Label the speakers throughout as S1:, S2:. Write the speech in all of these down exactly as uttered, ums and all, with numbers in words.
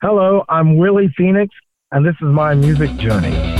S1: Hello, I'm Willie Phoenix, and this is my music journey.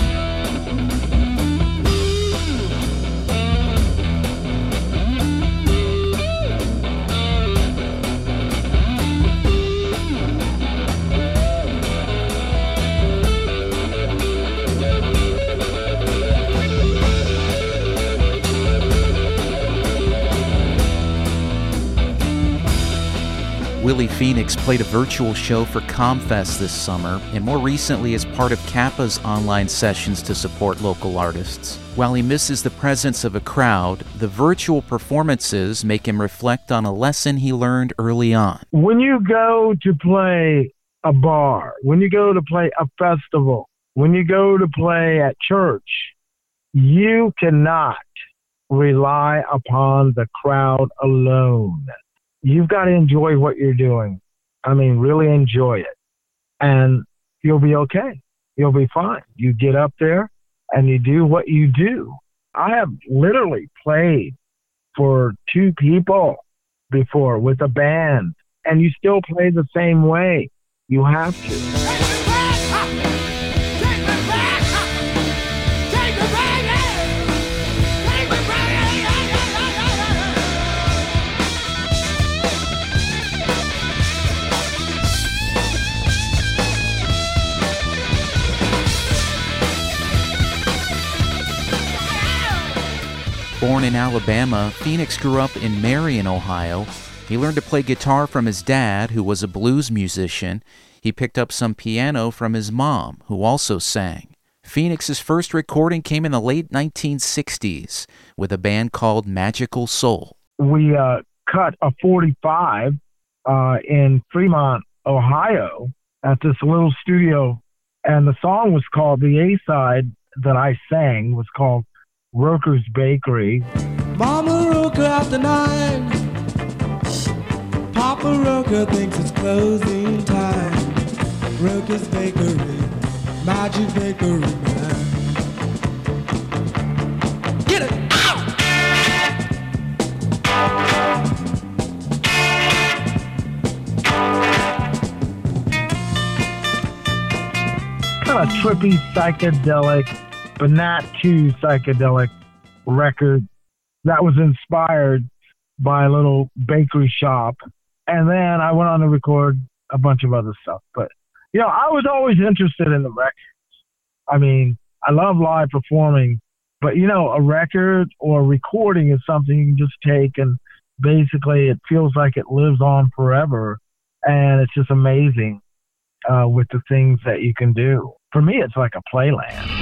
S2: Willie Phoenix played a virtual show for ComFest this summer, and more recently as part of Kappa's online sessions to support local artists. While he misses the presence of a crowd, the virtual performances make him reflect on a lesson he learned early on.
S1: When you go to play a bar, when you go to play a festival, when you go to play at church, you cannot rely upon the crowd alone. You've got to enjoy what you're doing. I mean, really enjoy it. And you'll be okay. You'll be fine. You get up there and you do what you do. I have literally played for two people before with a band, and you still play the same way. You have to.
S2: Born in Alabama, Phoenix grew up in Marion, Ohio. He learned to play guitar from his dad, who was a blues musician. He picked up some piano from his mom, who also sang. Phoenix's first recording came in the late nineteen sixties with a band called Magical Soul.
S1: We uh, cut a forty-five uh, in Fremont, Ohio, at this little studio, and the song was called, the A-side that I sang was called Roker's Bakery.
S3: Mama Roker after nine. Papa Roker thinks it's closing time. Roker's Bakery, Magic Bakery man. Get it out!
S1: Kind of trippy, psychedelic, but not too psychedelic record that was inspired by a little bakery shop. And then I went on to record a bunch of other stuff. But, you know, I was always interested in the records. I mean, I love live performing, but, you know, a record or recording is something you can just take and basically it feels like it lives on forever. And it's just amazing uh, with the things that you can do. For me, it's like a playland.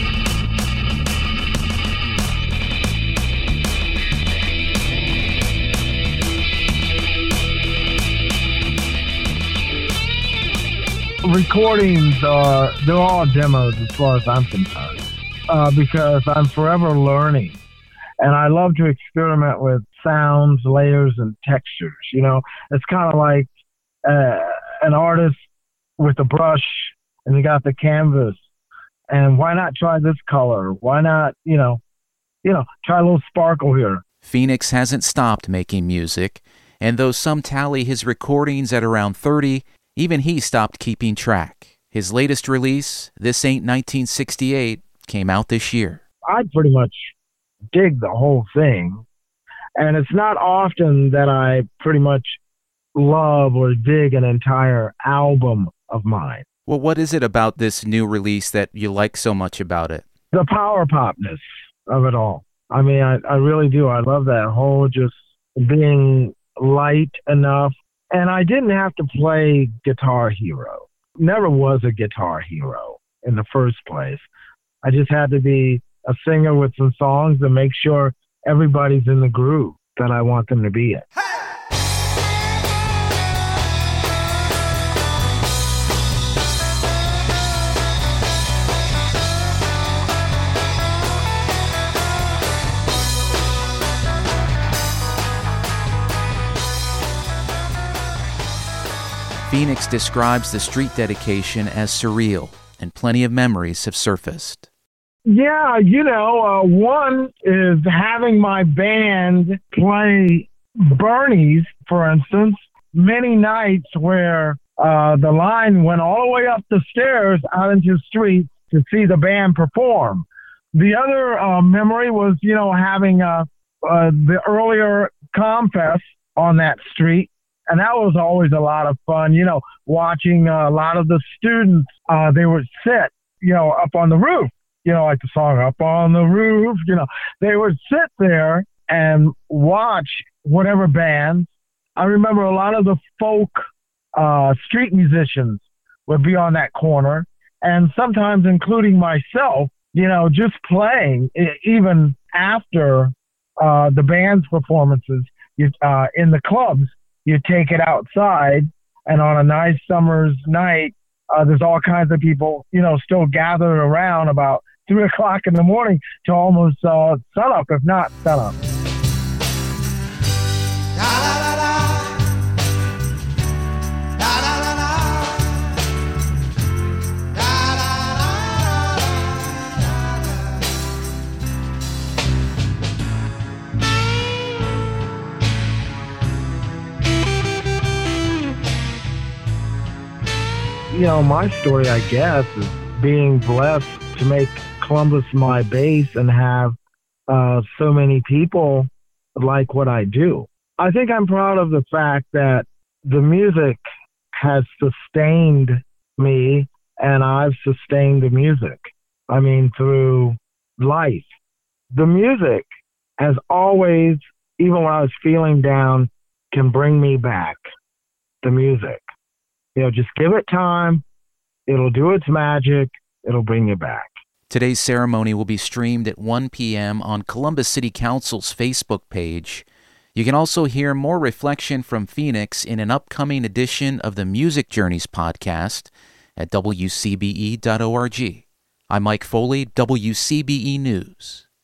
S1: Recordings are, they're all demos as far as I'm concerned, uh, because I'm forever learning. And I love to experiment with sounds, layers, and textures. You know, it's kind of like uh, an artist with a brush and you got the canvas. And why not try this color? Why not, you know, you know, try a little sparkle here.
S2: Phoenix hasn't stopped making music, and though some tally his recordings at around thirty, even he stopped keeping track. His latest release, This Ain't nineteen sixty-eight, came out this year.
S1: I pretty much dig the whole thing. And it's not often that I pretty much love or dig an entire album of mine.
S2: Well, what is it about this new release that you like so much about it?
S1: The power popness of it all. I mean, I, I really do. I love that whole just being light enough. And I didn't have to play Guitar Hero. Never was a guitar hero in the first place. I just had to be a singer with some songs and make sure everybody's in the groove that I want them to be in.
S2: Phoenix describes the street dedication as surreal, and plenty of memories have surfaced.
S1: Yeah, you know, uh, one is having my band play Bernie's, for instance, many nights where uh, the line went all the way up the stairs out into the street to see the band perform. The other uh, memory was, you know, having uh, uh, the earlier Comfest on that street. And that was always a lot of fun, you know, watching uh, a lot of the students. Uh, they would sit, you know, up on the roof, you know, like the song Up on the Roof, you know, they would sit there and watch whatever bands. I remember a lot of the folk uh, street musicians would be on that corner, and sometimes including myself, you know, just playing even after uh, the band's performances you, uh, in the clubs. You take it outside, and on a nice summer's night, uh, there's all kinds of people, you know, still gathered around about three o'clock in the morning to almost uh, sunup, if not sunup. You know, my story, I guess, is being blessed to make Columbus my base and have uh, so many people like what I do. I think I'm proud of the fact that the music has sustained me, and I've sustained the music. I mean, through life. The music has always, even when I was feeling down, can bring me back. The music. You know, just give it time. It'll do its magic. It'll bring you back.
S2: Today's ceremony will be streamed at one p.m. on Columbus City Council's Facebook page. You can also hear more reflection from Phoenix in an upcoming edition of the Music Journeys podcast at W C B E dot org. I'm Mike Foley, W C B E News.